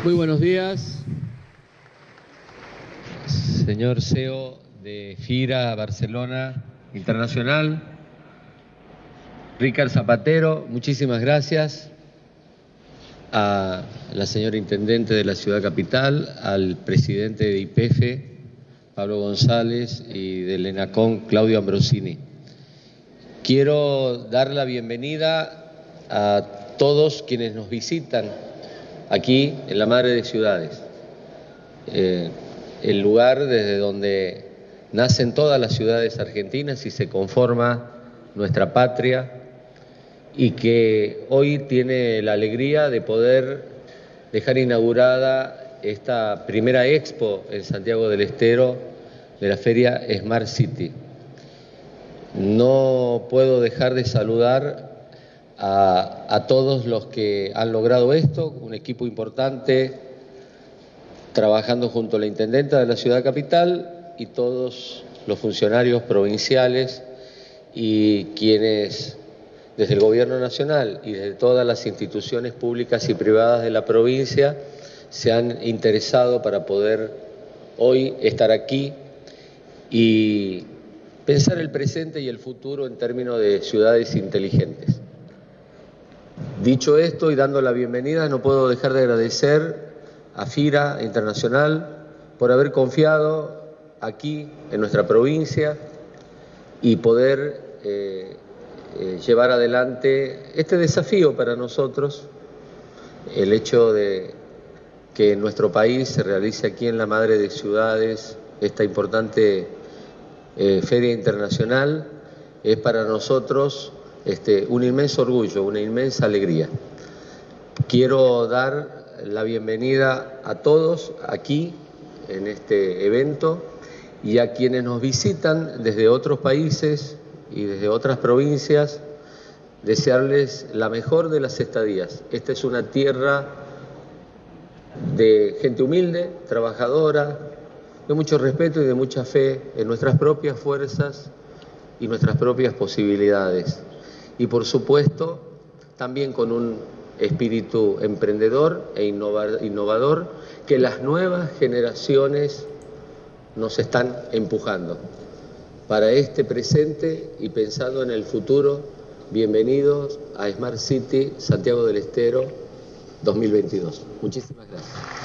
Muy buenos días, señor CEO de FIRA Barcelona Internacional, Ricard Zapatero, muchísimas gracias. A la señora Intendente de la Ciudad Capital, al presidente de YPF, Pablo González, y del ENACON, Claudio Ambrosini. Quiero dar la bienvenida a todos quienes nos visitan aquí en la Madre de Ciudades, el lugar desde donde nacen todas las ciudades argentinas y se conforma nuestra patria, y que hoy tiene la alegría de poder dejar inaugurada esta primera expo en Santiago del Estero de la feria Smart City. No puedo dejar de saludar a todos los que han logrado esto, un equipo importante trabajando junto a la Intendenta de la Ciudad Capital y todos los funcionarios provinciales y quienes desde el Gobierno Nacional y desde todas las instituciones públicas y privadas de la provincia se han interesado para poder hoy estar aquí y pensar el presente y el futuro en términos de ciudades inteligentes. Dicho esto y dando la bienvenida, no puedo dejar de agradecer a FIRA Internacional por haber confiado aquí en nuestra provincia y poder llevar adelante este desafío para nosotros, el hecho de que en nuestro país se realice aquí en la Madre de Ciudades esta importante feria internacional, es para nosotros un inmenso orgullo, una inmensa alegría. Quiero dar la bienvenida a todos aquí en este evento y a quienes nos visitan desde otros países y desde otras provincias, desearles la mejor de las estadías. Esta es una tierra de gente humilde, trabajadora, de mucho respeto y de mucha fe en nuestras propias fuerzas y nuestras propias posibilidades. Y por supuesto, también con un espíritu emprendedor e innovador que las nuevas generaciones nos están empujando. Para este presente y pensando en el futuro, bienvenidos a Smart City Santiago del Estero 2022. Muchísimas gracias.